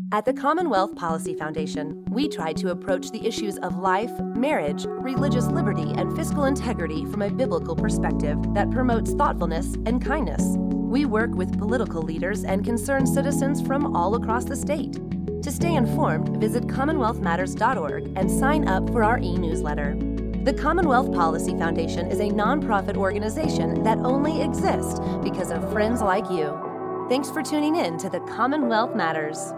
At the Commonwealth Policy Foundation, we try to approach the issues of life, marriage, religious liberty, and fiscal integrity from a biblical perspective that promotes thoughtfulness and kindness. We work with political leaders and concerned citizens from all across the state. To stay informed, visit CommonwealthMatters.org and sign up for our e-newsletter. The Commonwealth Policy Foundation is a nonprofit organization that only exists because of friends like you. Thanks for tuning in to the Commonwealth Matters.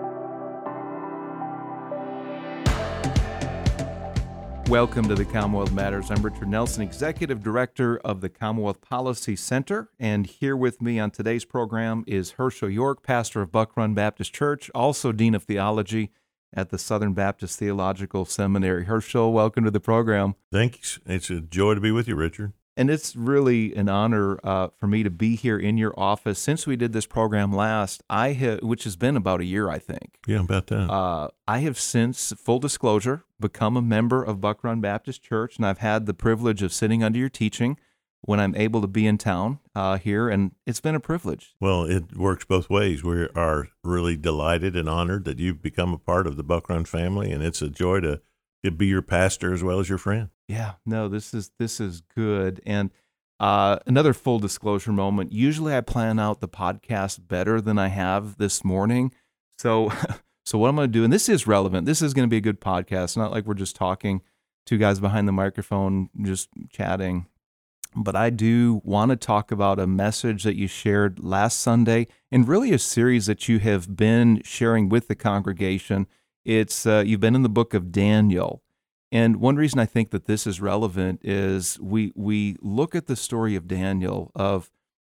Welcome to the Commonwealth Matters. I'm Richard Nelson, Executive Director of the Commonwealth Policy Center, and here with me on today's program is Herschel York, pastor of Buck Run Baptist Church, also Dean of Theology at the Southern Baptist Theological Seminary. Herschel, welcome to the program. Thanks. It's a joy to be with you, Richard. And it's really an honor for me to be here in your office. Since we did this program last, which has been about a year, I think. Yeah, about that. I have since, full disclosure, become a member of Buck Run Baptist Church, and I've had the privilege of sitting under your teaching when I'm able to be in town here, and it's been a privilege. Well, it works both ways. We are really delighted and honored that you've become a part of the Buck Run family, and it's a joy to be your pastor as well as your friend. Yeah, no, this is good. And another full disclosure moment. Usually I plan out the podcast better than I have this morning. So what I'm going to do, and this is relevant, this is going to be a good podcast, not like we're just talking, two guys behind the microphone just chatting. But I do want to talk about a message that you shared last Sunday, and really a series that you have been sharing with the congregation. It's you've been in the book of Daniel. And one reason I think that this is relevant is we look at the story of Daniel, of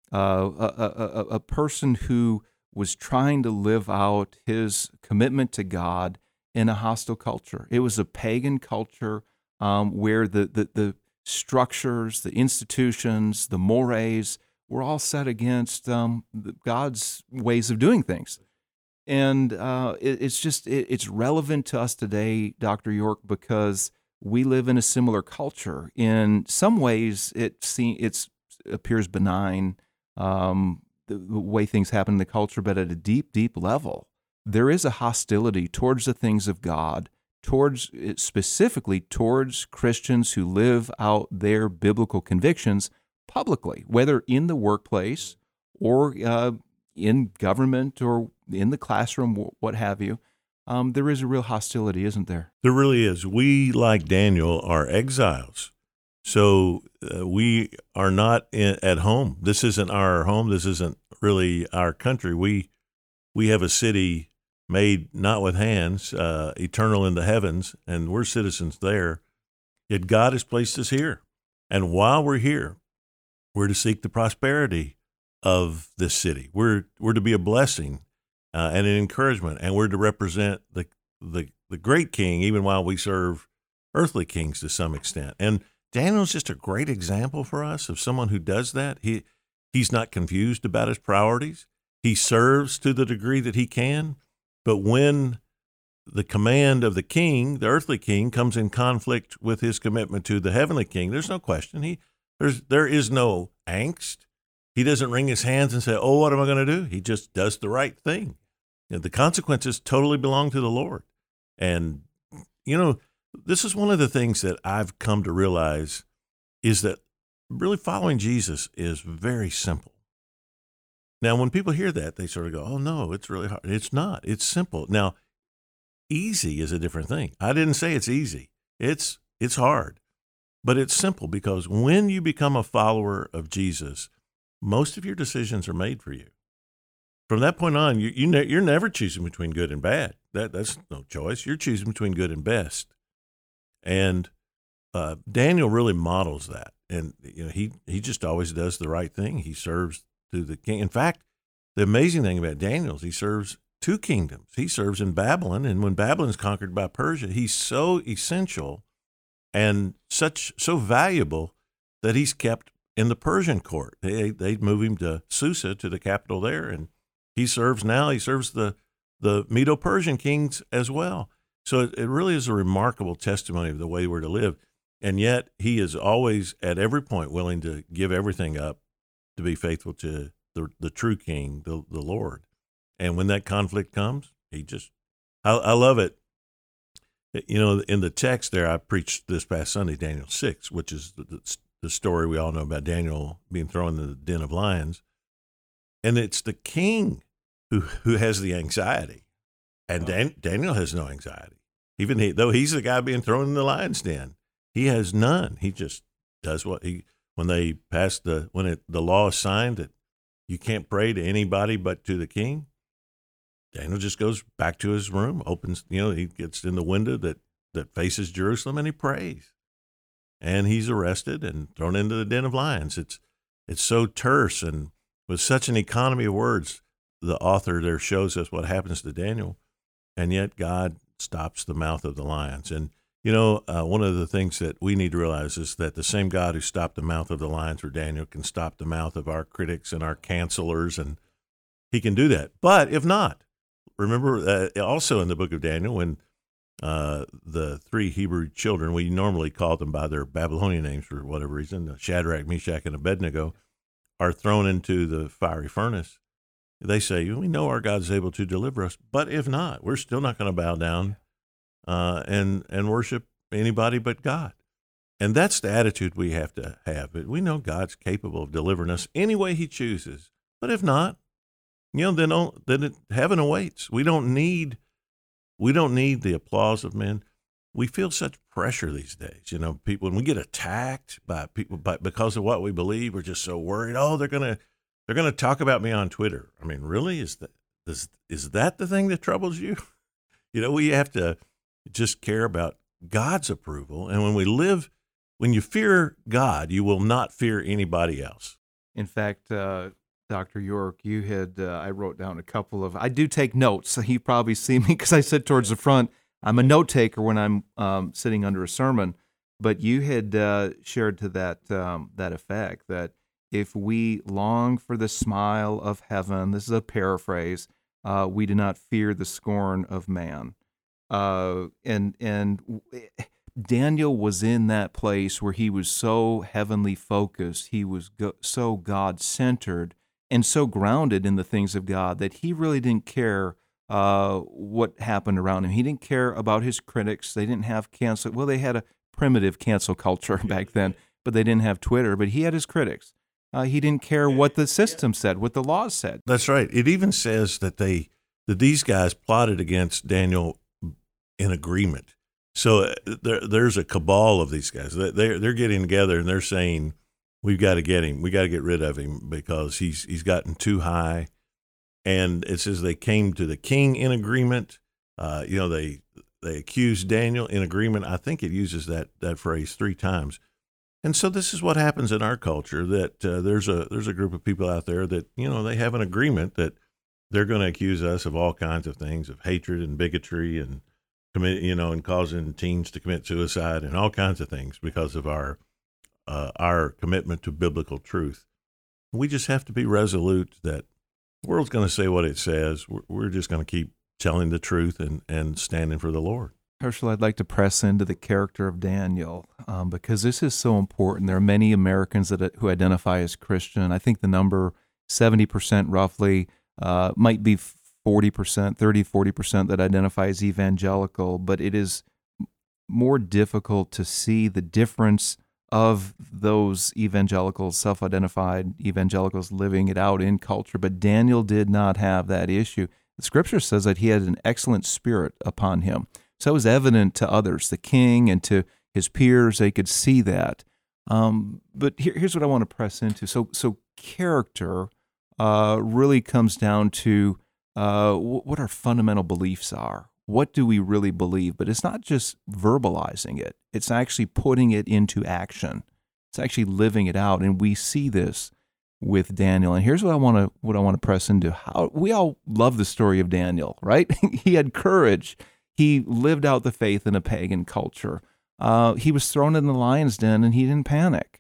a person who was trying to live out his commitment to God in a hostile culture. It was a pagan culture where the structures, the institutions, the mores were all set against God's ways of doing things. And it's relevant to us today, Dr. York, because we live in a similar culture. In some ways, it appears benign, the way things happen in the culture, but at a deep, deep level, there is a hostility towards the things of God, specifically towards Christians who live out their biblical convictions publicly, whether in the workplace or in government or in the classroom, what have you. There is a real hostility, isn't there? There really is. We, like Daniel, are exiles. So we are not at home. This isn't our home. This isn't really our country. We have a city made not with hands, eternal in the heavens, and we're citizens there. Yet God has placed us here. And while we're here, we're to seek the prosperity of this city. We're to be a blessing and an encouragement, and we're to represent the great King, even while we serve earthly kings to some extent. And Daniel's just a great example for us of someone who does that. He's not confused about his priorities. He serves to the degree that he can, but when the command of the king, the earthly king, comes in conflict with his commitment to the heavenly king, there's no question. There is no angst. He doesn't wring his hands and say, "Oh, what am I going to do?" He just does the right thing. And the consequences totally belong to the Lord. And, this is one of the things that I've come to realize is that really following Jesus is very simple. Now, when people hear that, they sort of go, "Oh, no, it's really hard." It's not. It's simple. Now, easy is a different thing. I didn't say it's easy. It's hard. But it's simple because when you become a follower of Jesus, most of your decisions are made for you. From that point on, you're never choosing between good and bad. That's no choice. You're choosing between good and best. And Daniel really models that. And he just always does the right thing. He serves to the king. In fact, the amazing thing about Daniel is he serves two kingdoms. He serves in Babylon, and when Babylon's conquered by Persia, he's so essential and so valuable that he's kept in the Persian court. They move him to Susa, to the capital there, and he serves the Medo-Persian kings as well. So it really is a remarkable testimony of the way we're to live. And yet he is always at every point willing to give everything up to be faithful to the true King, the Lord. And when that conflict comes, I love it. You know, in the text there, I preached this past Sunday, Daniel 6, which is the story we all know about Daniel being thrown in the den of lions. And it's the king who has the anxiety. And Daniel has no anxiety. Even though he's the guy being thrown in the lion's den, he has none. He just does when they pass the law is signed that you can't pray to anybody but to the king, Daniel just goes back to his room, opens, he gets in the window that faces Jerusalem, and he prays. And he's arrested and thrown into the den of lions. It's so terse, and with such an economy of words, the author there shows us what happens to Daniel, and yet God stops the mouth of the lions. And, one of the things that we need to realize is that the same God who stopped the mouth of the lions for Daniel can stop the mouth of our critics and our cancelers, and he can do that. But if not, remember also in the book of Daniel when the three Hebrew children, we normally call them by their Babylonian names for whatever reason, Shadrach, Meshach, and Abednego, are thrown into the fiery furnace. They say, we know our God is able to deliver us, but if not, we're still not going to bow down and worship anybody but God. And that's the attitude we have to have. We know God's capable of delivering us any way he chooses, but if not, then heaven awaits. We don't need the applause of men. We feel such pressure these days. People, when we get attacked by people because of what we believe, we're just so worried. Oh, they're gonna talk about me on Twitter. I mean, really, is that the thing that troubles you? We have to just care about God's approval. And when you fear God, you will not fear anybody else. In fact, Dr. York, you had, I wrote down a couple of, I do take notes, so you probably see me because I sit towards the front. I'm a note taker when I'm sitting under a sermon, but you had shared to that effect that if we long for the smile of heaven, this is a paraphrase, we do not fear the scorn of man. And Daniel was in that place where he was so heavenly focused, he was so God-centered, and so grounded in the things of God that he really didn't care what happened around him. He didn't care about his critics. They didn't have cancel. Well, they had a primitive cancel culture back then, but they didn't have Twitter. But he had his critics. He didn't care what the system said, what the laws said. That's right. It even says that these guys plotted against Daniel in agreement. So there's a cabal of these guys. They're getting together and they're saying, we've got to get him. We got to get rid of him because he's gotten too high. And it says they came to the king in agreement. They accused Daniel in agreement. I think it uses that phrase 3 times. And so this is what happens in our culture, that there's a group of people out there that, they have an agreement that they're going to accuse us of all kinds of things, of hatred and bigotry and and causing teens to commit suicide and all kinds of things because of our commitment to biblical truth. We just have to be resolute that the world's going to say what it says. We're just going to keep telling the truth and standing for the Lord. Herschel, I'd like to press into the character of Daniel because this is so important. There are many Americans who identify as Christian. I think the number 70% roughly might be 40%, 40% that identify as evangelical, but it is more difficult to see the difference of those evangelicals, self-identified evangelicals living it out in culture. But Daniel did not have that issue. The scripture says that he had an excellent spirit upon him. So it was evident to others, the king and to his peers, they could see that. But here's what I want to press into. So character really comes down to what our fundamental beliefs are. What do we really believe? But it's not just verbalizing it. It's actually putting it into action. It's actually living it out. And we see this with Daniel. And here's what I want to press into. How we all love the story of Daniel, right? He had courage. He lived out the faith in a pagan culture. He was thrown in the lion's den and he didn't panic.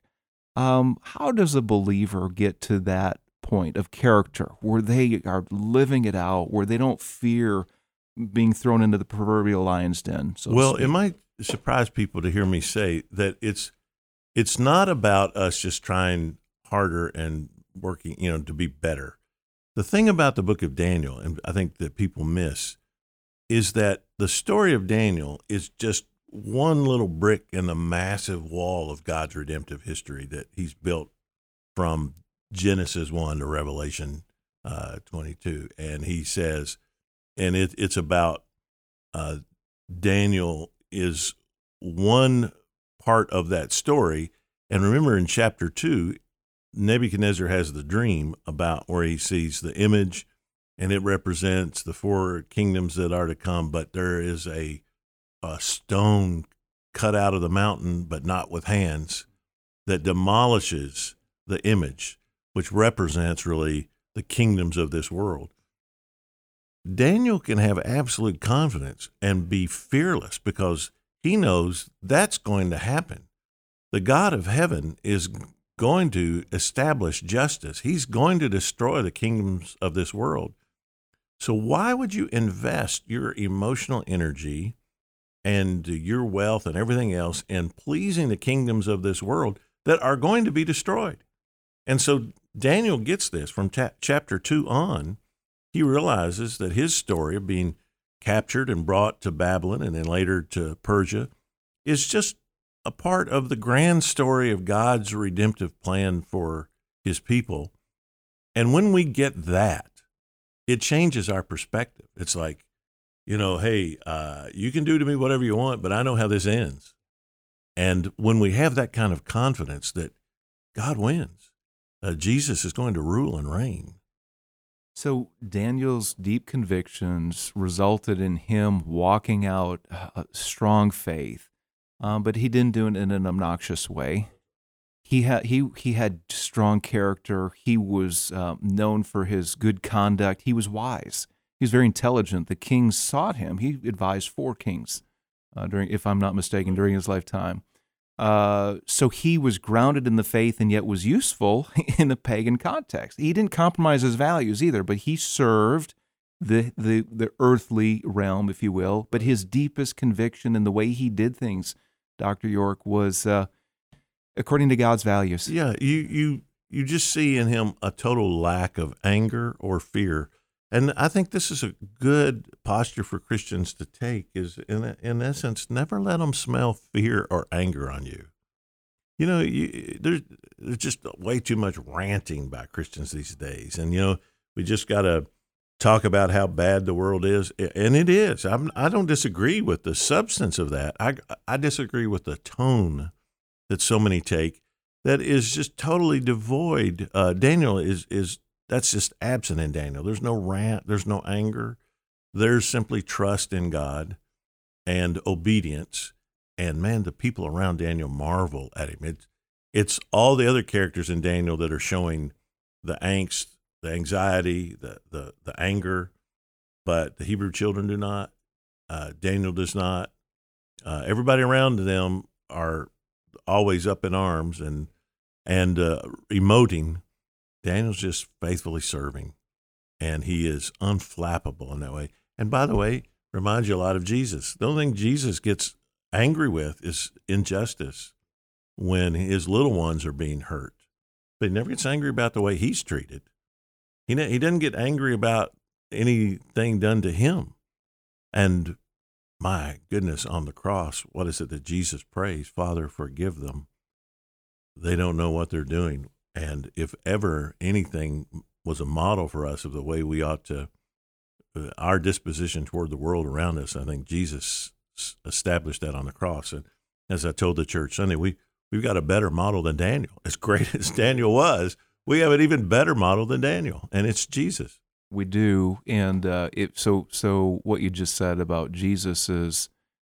How does a believer get to that point of character where they are living it out, where they don't fear being thrown into the proverbial lion's den? It might surprise people to hear me say that it's not about us just trying harder and working, to be better. The thing about the book of Daniel, and I think that people miss, is that the story of Daniel is just one little brick in the massive wall of God's redemptive history that he's built from Genesis 1 to Revelation 22. And he says, and it's about Daniel is one part of that story. And remember, in chapter 2, Nebuchadnezzar has the dream about where he sees the image, and it represents the 4 kingdoms that are to come. But there is a stone cut out of the mountain, but not with hands, that demolishes the image, which represents really the kingdoms of this world. Daniel can have absolute confidence and be fearless because he knows that's going to happen. The God of heaven is going to establish justice. He's going to destroy the kingdoms of this world. So why would you invest your emotional energy and your wealth and everything else in pleasing the kingdoms of this world that are going to be destroyed? And so Daniel gets this from chapter 2 on. He realizes that his story of being captured and brought to Babylon and then later to Persia is just a part of the grand story of God's redemptive plan for his people. And when we get that, it changes our perspective. It's like, hey, you can do to me whatever you want, but I know how this ends. And when we have that kind of confidence that God wins, Jesus is going to rule and reign. So Daniel's deep convictions resulted in him walking out strong faith, but he didn't do it in an obnoxious way. He had strong character. He was known for his good conduct. He was wise. He was very intelligent. The kings sought him. He advised 4 kings during, if I'm not mistaken, during his lifetime. So he was grounded in the faith and yet was useful in a pagan context. He didn't compromise his values either, but he served the earthly realm, if you will. But his deepest conviction in the way he did things, Dr. York, was according to God's values. Yeah, you just see in him a total lack of anger or fear. And I think this is a good posture for Christians to take is, in essence, never let them smell fear or anger on you. There's just way too much ranting by Christians these days. And, we just got to talk about how bad the world is. And it is. I don't disagree with the substance of that. I disagree with the tone that so many take that is just totally devoid. Daniel is that's just absent in Daniel. There's no rant. There's no anger. There's simply trust in God and obedience. And man, the people around Daniel marvel at him. It's all the other characters in Daniel that are showing the angst, the anxiety, the anger, but the Hebrew children do not. Daniel does not. Everybody around them are always up in arms and emoting. Daniel's just faithfully serving, and he is unflappable in that way. And by the way, reminds you a lot of Jesus. The only thing Jesus gets angry with is injustice when his little ones are being hurt. But he never gets angry about the way he's treated. He doesn't get angry about anything done to him. And my goodness, on the cross, what is it that Jesus prays? Father, forgive them. They don't know what they're doing. And if ever anything was a model for us of the way we ought to, our disposition toward the world around us, I think Jesus established that on the cross. And as I told the church Sunday, we've got a better model than Daniel. As great as Daniel was, we have an even better model than Daniel, and it's Jesus. We do, and so what you just said about Jesus's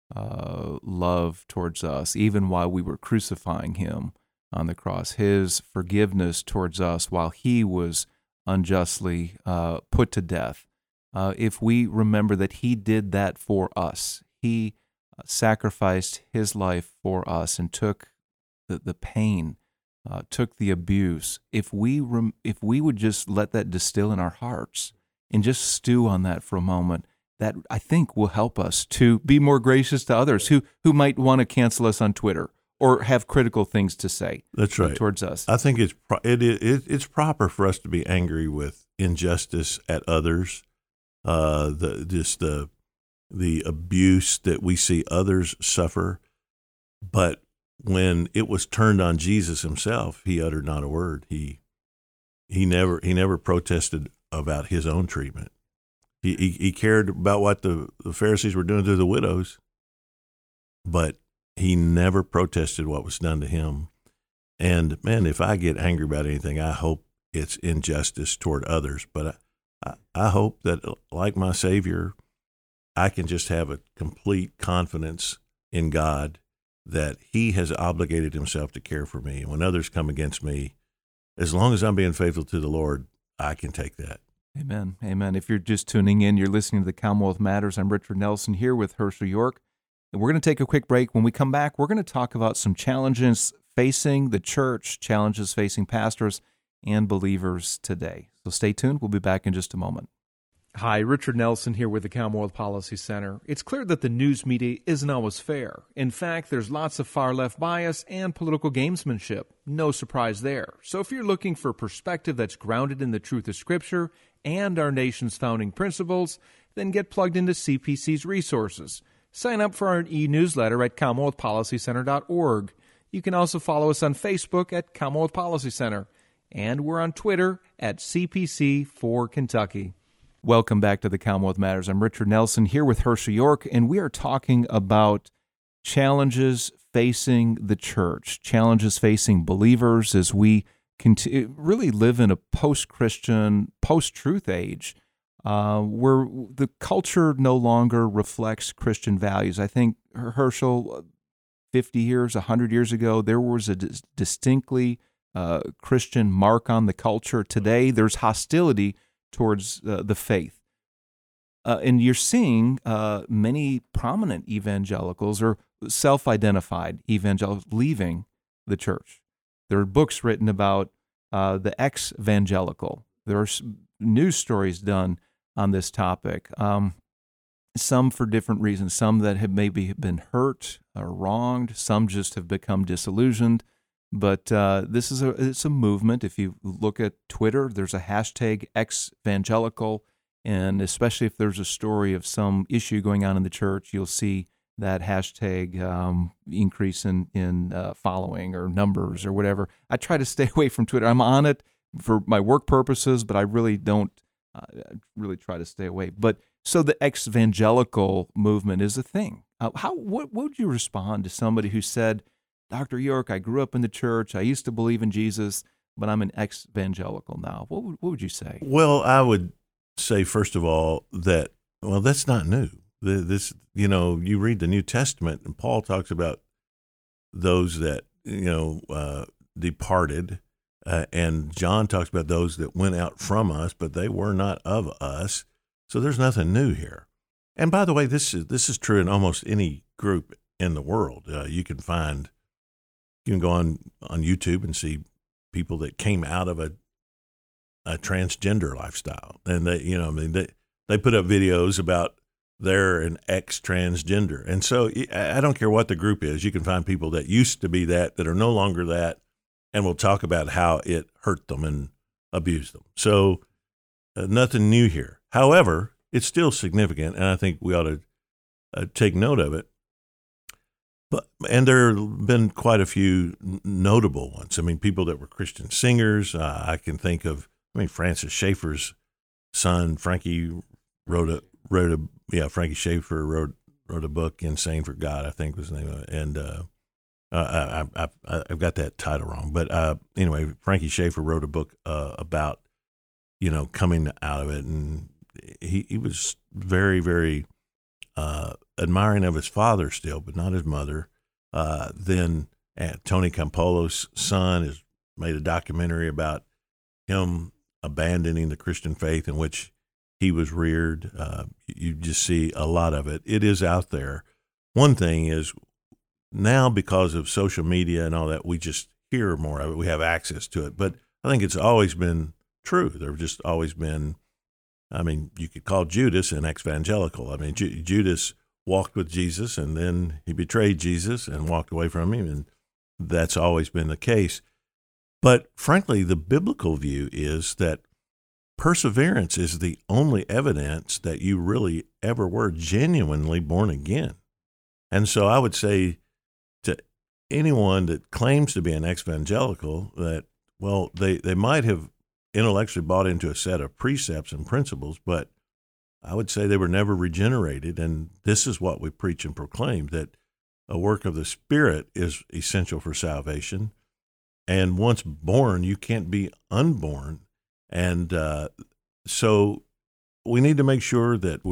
love towards us, even while we were crucifying him on the cross, his forgiveness towards us while he was unjustly put to death. If we remember that he did that for us, he sacrificed his life for us and took the pain, took the abuse. If we would just let that distill in our hearts and just stew on that for a moment, that I think will help us to be more gracious to others who might want to cancel us on Twitter or have critical things to say. That's right. Towards us. I think it's proper for us to be angry with injustice at others, the the abuse that we see others suffer. But when it was turned on Jesus himself, he uttered not a word. He never protested about his own treatment. He cared about what the Pharisees were doing to the widows, but he never protested what was done to him. And man, if I get angry about anything, I hope it's injustice toward others. But I hope that, like my Savior, I can just have a complete confidence in God that he has obligated himself to care for me. And when others come against me, as long as I'm being faithful to the Lord, I can take that. Amen. Amen. If you're just tuning in, you're listening to the Commonwealth Matters. I'm Richard Nelson here with Herschel York. And we're going to take a quick break. When we come back, we're going to talk about some challenges facing the church, challenges facing pastors and believers today. So stay tuned. We'll be back in just a moment. Hi, Richard Nelson here with the Commonwealth Policy Center. It's clear that the news media isn't always fair. In fact, there's lots of far-left bias and political gamesmanship. No surprise there. So if you're looking for perspective that's grounded in the truth of Scripture and our nation's founding principles, then get plugged into CPC's resources. Sign up for our e-newsletter at CommonwealthPolicyCenter.org. You can also follow us on Facebook at Commonwealth Policy Center, and we're on Twitter at CPC4Kentucky. Welcome back to the Commonwealth Matters. I'm Richard Nelson here with Herschel York, and we are talking about challenges facing the church, challenges facing believers as we really live in a post-Christian, post-truth age where the culture no longer reflects Christian values. I think, Herschel, 50 years, 100 years ago, there was a distinctly Christian mark on the culture. Today, there's hostility towards the faith. And you're seeing many prominent evangelicals or self-identified evangelicals leaving the church. There are books written about the ex-evangelical. There are news stories done on this topic, some for different reasons, some that have maybe been hurt or wronged, some just have become disillusioned. But this is it's a movement. If you look at Twitter, there's a hashtag ex-evangelical, and especially if there's a story of some issue going on in the church, you'll see that hashtag increase in following or numbers or whatever. I try to stay away from Twitter. I'm on it for my work purposes, but I really don't really try to stay away. But so the ex-evangelical movement is a thing. What would you respond to somebody who said, Dr. York, I grew up in the church. I used to believe in Jesus, but I'm an ex-evangelical now. What would you say? Well, I would say, first of all, that, well, that's not new. This, you read the New Testament, and Paul talks about those that, departed, and John talks about those that went out from us, but they were not of us. So there's nothing new here. And by the way, this is true in almost any group in the world. You can go on YouTube and see people that came out of a transgender lifestyle, and they put up videos about they're an ex-transgender, and so I don't care what the group is. You can find people that used to be that are no longer that, and will talk about how it hurt them and abused them. So nothing new here. However, it's still significant, and I think we ought to take note of it. And there have been quite a few notable ones. I mean, people that were Christian singers. I can think of, Francis Schaeffer's son, Frankie, Frankie Schaeffer wrote a book, Insane for God, I think was the name of it. And I've got that title wrong. But anyway, Frankie Schaeffer wrote a book about, coming out of it. And he was very, very admiring of his father still, but not his mother. Then Tony Campolo's son has made a documentary about him abandoning the Christian faith in which he was reared. You just see a lot of it. It is out there. One thing is now, because of social media and all that, we just hear more of it. We have access to it. But I think it's always been true. There have just always been, you could call Judas an ex-evangelical. Judas walked with Jesus, and then he betrayed Jesus and walked away from him, and that's always been the case. But frankly, the biblical view is that perseverance is the only evidence that you really ever were genuinely born again. And so I would say to anyone that claims to be an ex-evangelical that, well, they might have intellectually bought into a set of precepts and principles, but I would say they were never regenerated. And this is what we preach and proclaim, that a work of the Spirit is essential for salvation. And once born, you can't be unborn. And so we need to make sure that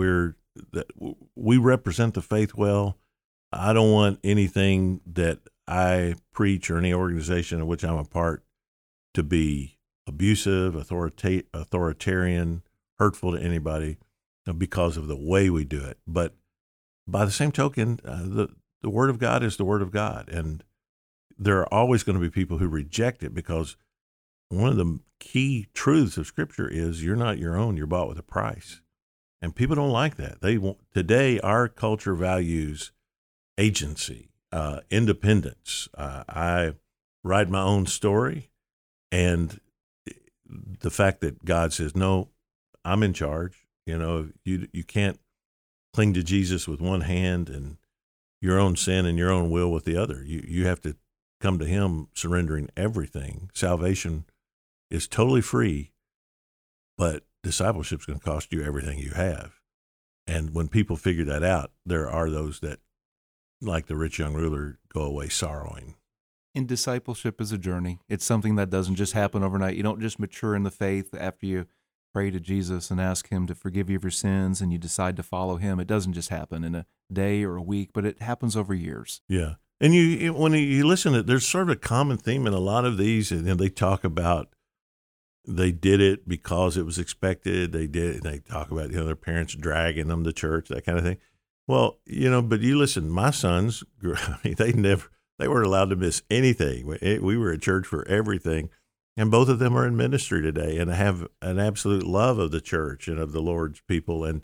we represent the faith well. I don't want anything that I preach or any organization of which I'm a part to be abusive, authoritarian, hurtful to anybody because of the way we do it. But by the same token, the Word of God is the Word of God. And there are always going to be people who reject it, because one of the key truths of Scripture is you're not your own, you're bought with a price. And people don't like that. Today, our culture values agency, independence. I write my own story, and the fact that God says, no, I'm in charge. You can't cling to Jesus with one hand and your own sin and your own will with the other. You have to come to Him surrendering everything. Salvation is totally free, but discipleship is going to cost you everything you have. And when people figure that out, there are those that, like the rich young ruler, go away sorrowing. And discipleship is a journey. It's something that doesn't just happen overnight. You don't just mature in the faith after you pray to Jesus and ask Him to forgive you of your sins and you decide to follow Him. It doesn't just happen in a day or a week, but it happens over years. Yeah. And when you listen to it, there's sort of a common theme in a lot of these, and they talk about they did it because it was expected. They talk about, their parents dragging them to church, that kind of thing. Well, but you listen, my sons, they weren't allowed to miss anything. We were at church for everything. And both of them are in ministry today and have an absolute love of the church and of the Lord's people. And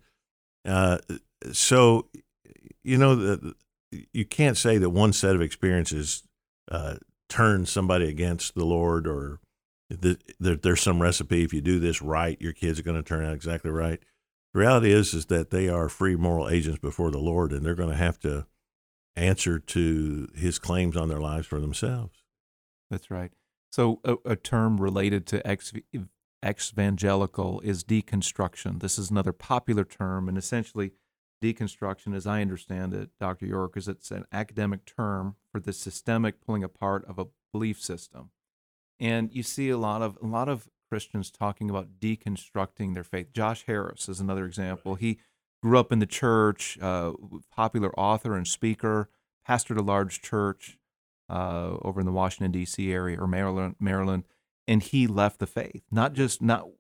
so, you can't say that one set of experiences turns somebody against the Lord, or there's some recipe. If you do this right, your kids are going to turn out exactly right. The reality is that they are free moral agents before the Lord, and they're going to have to answer to His claims on their lives for themselves. That's right. So a term related to ex-evangelical is deconstruction. This is another popular term, and essentially deconstruction, as I understand it, Dr. York, is it's an academic term for the systemic pulling apart of a belief system. And you see a lot of Christians talking about deconstructing their faith. Josh Harris is another example. He grew up in the church, popular author and speaker, pastored a large church over in the Washington, D.C. area, or Maryland, and he left the faith. Not just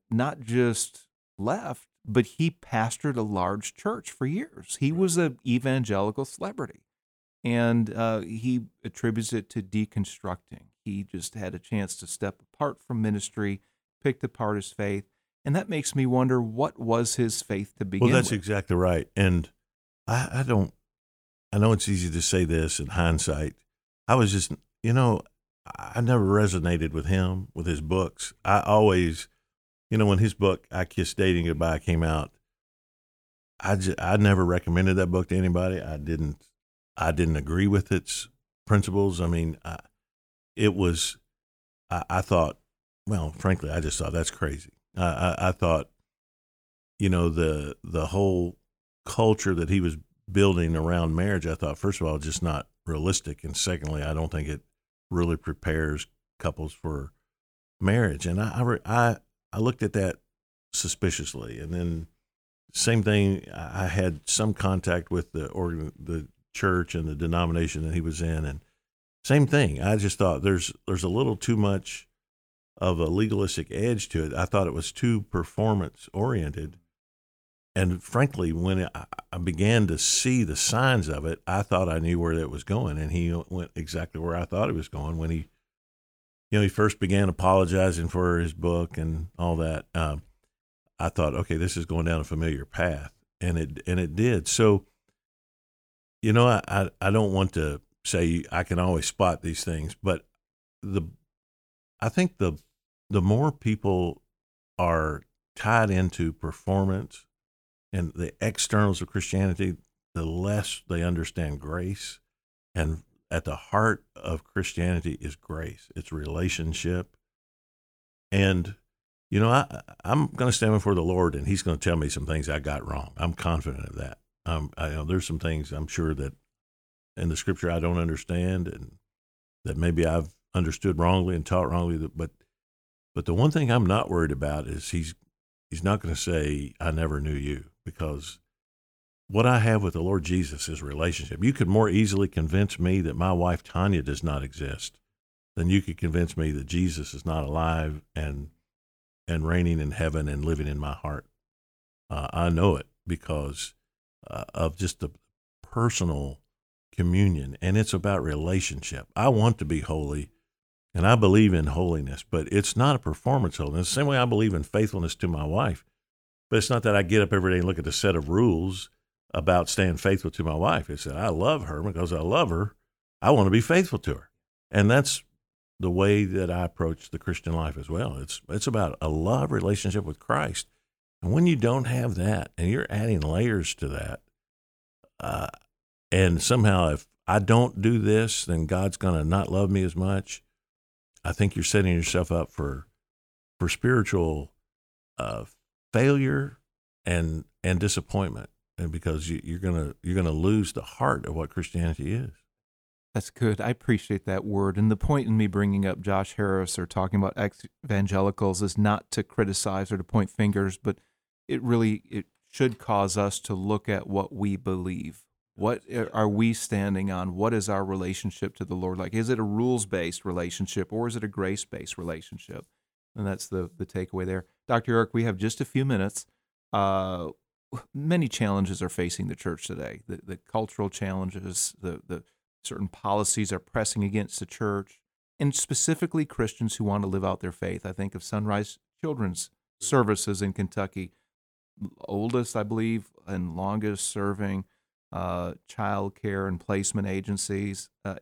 left, but he pastored a large church for years. He was an evangelical celebrity, and he attributes it to deconstructing. He just had a chance to step apart from ministry, picked apart his faith, and that makes me wonder, what was his faith to begin with? Well, that's exactly right. And I know it's easy to say this in hindsight. I was just, I never resonated with him, with his books. I always, when his book, I Kissed Dating Goodbye, came out, I never recommended that book to anybody. I didn't agree with its principles. I mean, I thought, well, frankly, I just thought that's crazy. I thought, the whole culture that he was building around marriage, I thought, first of all, just not realistic. And secondly, I don't think it really prepares couples for marriage. And I looked at that suspiciously. And then same thing, I had some contact with the church and the denomination that he was in. And same thing. I just thought there's a little too much of a legalistic edge to it. I thought it was too performance oriented. And frankly, when I began to see the signs of it, I thought I knew where that was going. And he went exactly where I thought he was going when he first began apologizing for his book and all that. I thought, okay, this is going down a familiar path. And it did. So, I don't want to say I can always spot these things, but I think the more people are tied into performance and the externals of Christianity, the less they understand grace. And at the heart of Christianity is grace. It's relationship. And, you know, I'm going to stand before the Lord, and he's going to tell me some things I got wrong. I'm confident of that. I know there's some things I'm sure that in the scripture I don't understand, and that maybe I've understood wrongly and taught wrongly. But the one thing I'm not worried about is he's not going to say, I never knew you, because what I have with the Lord Jesus is relationship. You could more easily convince me that my wife Tanya does not exist than you could convince me that Jesus is not alive and reigning in heaven and living in my heart. I know it because of just the personal communion, and it's about relationship. I want to be holy, and I believe in holiness, but it's not a performance holiness. The same way I believe in faithfulness to my wife, but it's not that I get up every day and look at a set of rules about staying faithful to my wife. It's that I love her. Because I love her, I want to be faithful to her. And that's the way that I approach the Christian life as well. It's about a love relationship with Christ. And when you don't have that, and you're adding layers to that, and somehow if I don't do this, then God's going to not love me as much, I think you're setting yourself up for spiritual failure and disappointment. And because you're gonna lose the heart of what Christianity is. That's good. I appreciate that word. And the point in me bringing up Josh Harris or talking about ex-evangelicals is not to criticize or to point fingers, but it should cause us to look at what we believe. What are we standing on? What is our relationship to the Lord like? Is it a rules-based relationship, or is it a grace-based relationship? And that's the takeaway there. Dr. Eric, we have just a few minutes. Many challenges are facing the church today. The cultural challenges, the certain policies are pressing against the church, and specifically Christians who want to live out their faith. I think of Sunrise Children's Services in Kentucky, oldest, I believe, and longest serving child care and placement agency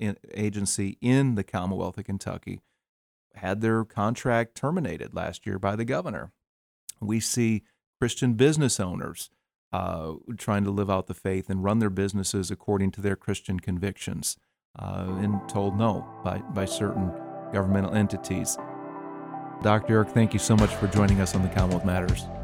in the Commonwealth of Kentucky, had their contract terminated last year by the governor. We see Christian business owners trying to live out the faith and run their businesses according to their Christian convictions, and told no by certain governmental entities. Dr. Eric, thank you so much for joining us on the Commonwealth Matters.